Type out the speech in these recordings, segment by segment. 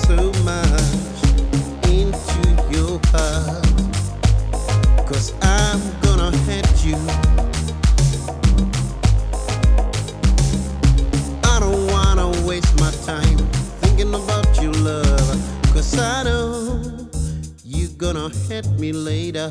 so much into your heart, 'cause I'm gonna hurt you. I don't wanna waste my time thinking about your love, 'cause I know you're gonna hurt me later.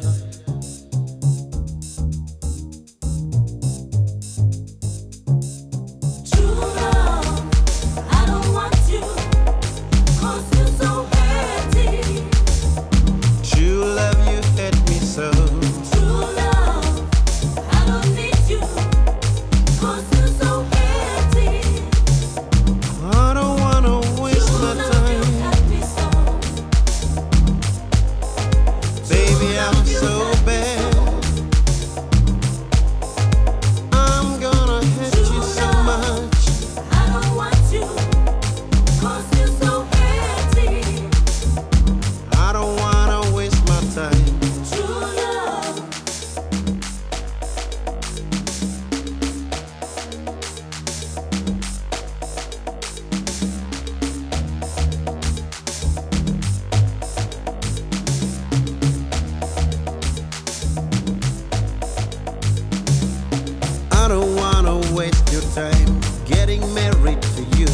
I don't wanna waste your time getting married to you,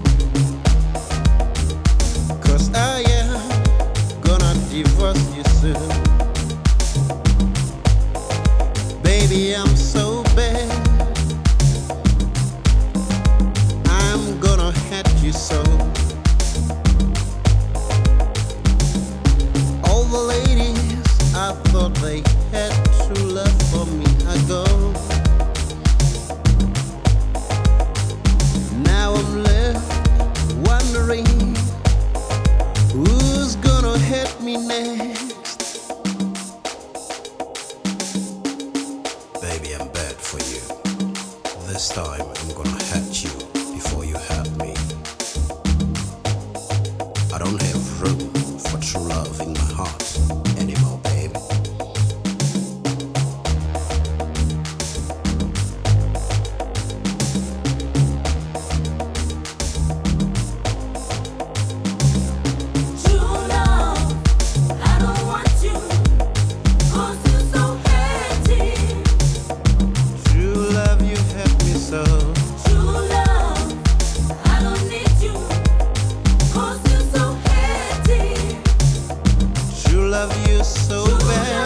'cause I am gonna divorce you soon. Baby, I'm so bad, I'm gonna hurt you so. All the ladies I thought they had true love for me are gone. Now I'm left wondering who's gonna hurt me next. Baby, I'm bad for you. This time I'm gonna hurt you before you hurt me. I don't have room for true love in my heart anymore, baby. Love you so bad.